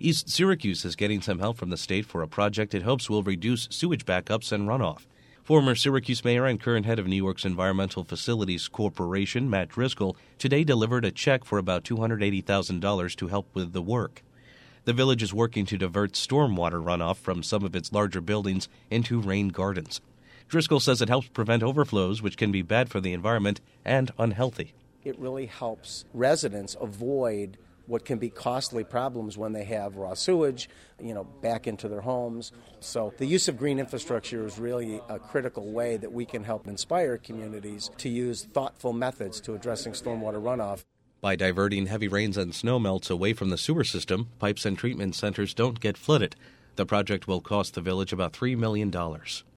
East Syracuse is getting some help from the state for a project it hopes will reduce sewage backups and runoff. Former Syracuse mayor and current head of New York's Environmental Facilities Corporation, Matt Driscoll, today delivered a check for about $280,000 to help with the work. The village is working to divert stormwater runoff from some of its larger buildings into rain gardens. Driscoll says it helps prevent overflows, which can be bad for the environment and unhealthy. It really helps residents avoid what can be costly problems when they have raw sewage, back into their homes. So the use of green infrastructure is really a critical way that we can help inspire communities to use thoughtful methods to addressing stormwater runoff. By diverting heavy rains and snow melts away from the sewer system, pipes and treatment centers don't get flooded. The project will cost the village about $3 million.